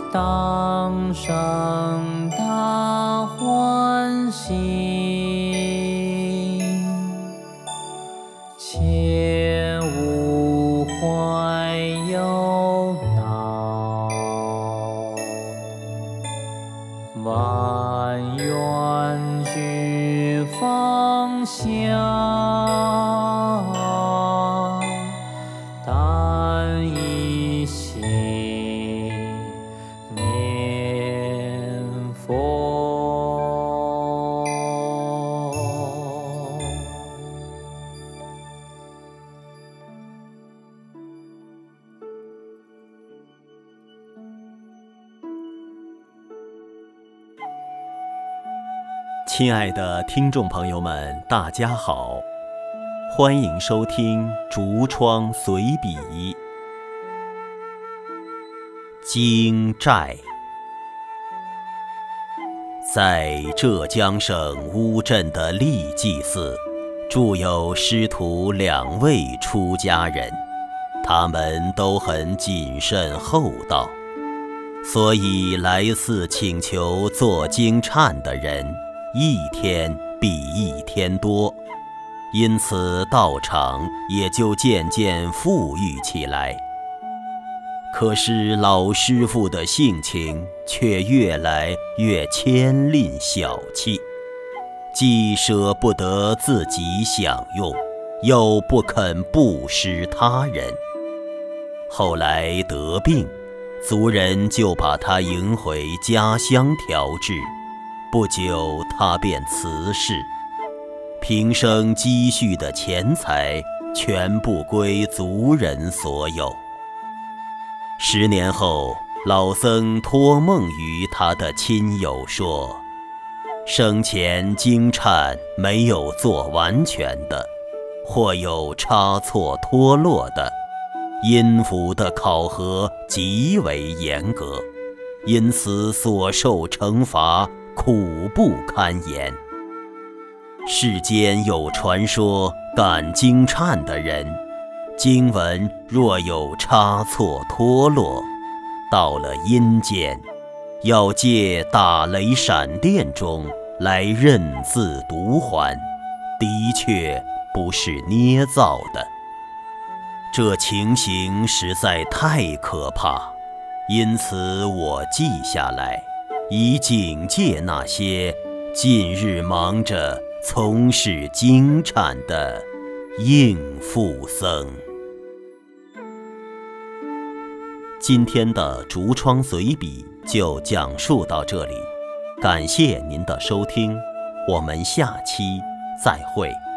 当生大欢喜，切勿怀忧恼，万愿俱放下，但一心念佛。 亲爱的听众朋友们，大家好，欢迎收听竹窗随笔。经寨。在浙江省乌镇的利济寺，住有师徒2位出家人，他们都很谨慎厚道，所以来寺请求做经忏的人一天比一天多，因此道场也就渐渐富裕起来。可是老师傅的性情却越来越谦吝小气，既舍不得自己享用，又不肯布施他人。后来得病，族人就把他迎回家乡调治，不久他便辞世，平生积蓄的钱财全部归族人所有。10年后，老僧托梦于他的亲友说，生前经忏没有做完全的，或有差错脱落的，阴符的考核极为严格，因此所受惩罚苦不堪言。世间有传说，感经忏的人，经文若有差错脱落，到了阴间，要借打雷闪电中来认字读还，的确不是捏造的。这情形实在太可怕，因此我记下来，以警戒那些近日忙着从事经忏的应付僧。今天的竹窗随笔就讲述到这里，感谢您的收听，我们下期再会。